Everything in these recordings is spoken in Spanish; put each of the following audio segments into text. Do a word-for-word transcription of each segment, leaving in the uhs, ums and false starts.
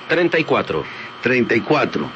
treinta y cuatro. treinta y cuatro.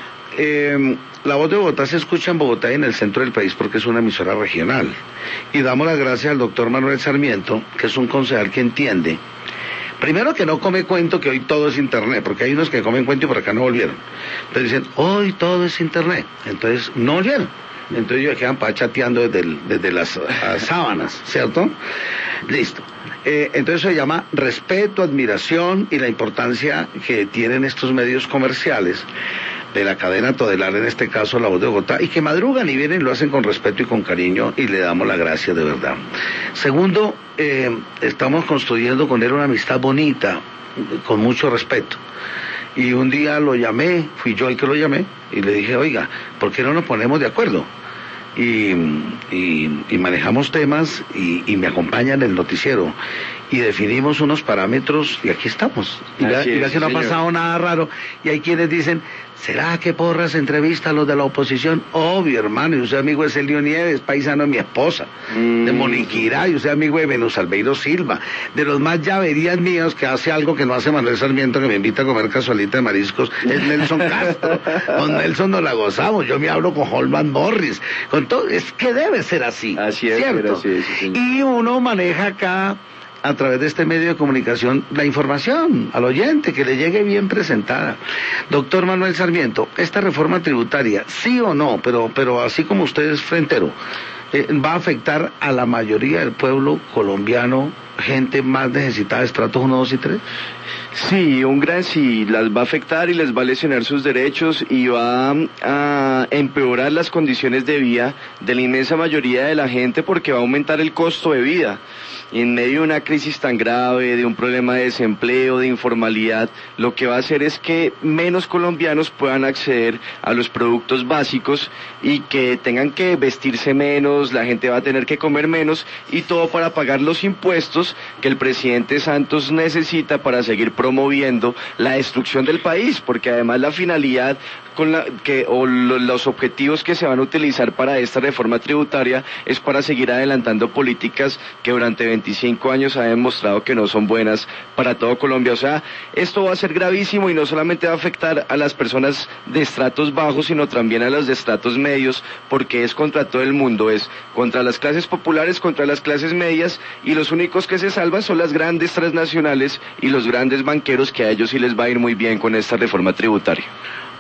Eh, la Voz de Bogotá se escucha en Bogotá y en el centro del país porque es una emisora regional. Y damos las gracias al doctor Manuel Sarmiento, que es un concejal que entiende. Primero, que no come cuento que hoy todo es internet, porque hay unos que comen cuento y por acá no volvieron. Entonces dicen, hoy todo es internet. Entonces no volvieron. Entonces ellos quedan para chateando desde, el, desde las uh, sábanas, ¿cierto? Listo. Eh, entonces se llama respeto, admiración y la importancia que tienen estos medios comerciales de la cadena Todelar, en este caso La Voz de Bogotá, y que madrugan y vienen y lo hacen con respeto y con cariño y le damos la gracia de verdad. Segundo, eh, estamos construyendo con él una amistad bonita, con mucho respeto. Y un día lo llamé, fui yo el que lo llamé, y le dije, oiga, ¿por qué no nos ponemos de acuerdo? Y, y, y manejamos temas y, y me acompaña en el noticiero y definimos unos parámetros y aquí estamos. Y vea que no ha pasado nada raro. Y hay quienes dicen, ¿será que Porras entrevista a los de la oposición? Obvio, hermano, y usted amigo de Celio Nieves, paisano de mi esposa, mm. de Moniquirá, y usted amigo de Venus Albeiro Silva, de los más llaverías míos que hace algo que no hace Manuel Sarmiento, que me invita a comer casualita de mariscos, es Nelson Castro. Con Nelson nos la gozamos, yo me hablo con Holman Morris, con todo, es que debe ser así, así es, ¿cierto? Así es, sí, y uno maneja acá, a través de este medio de comunicación, la información al oyente, que le llegue bien presentada. Doctor Manuel Sarmiento, esta reforma tributaria, sí o no, pero, pero así como usted es frentero, eh, ¿va a afectar a la mayoría del pueblo colombiano, gente más necesitada de estratos uno, dos y tres? Sí, un gran sí, las va a afectar y les va a lesionar sus derechos y va a empeorar las condiciones de vida de la inmensa mayoría de la gente porque va a aumentar el costo de vida. Y en medio de una crisis tan grave, de un problema de desempleo, de informalidad, lo que va a hacer es que menos colombianos puedan acceder a los productos básicos y que tengan que vestirse menos, la gente va a tener que comer menos y todo para pagar los impuestos que el presidente Santos necesita para seguir promoviendo la destrucción del país, porque además la finalidad con la que o lo, los objetivos que se van a utilizar para esta reforma tributaria es para seguir adelantando políticas que durante veinticinco años ha demostrado que no son buenas para todo Colombia. O sea, esto va a ser gravísimo y no solamente va a afectar a las personas de estratos bajos, sino también a las de estratos medios, porque es contra todo el mundo, es contra las clases populares, contra las clases medias, y los únicos que se salvan son las grandes transnacionales y los grandes banqueros, que a ellos sí les va a ir muy bien con esta reforma tributaria.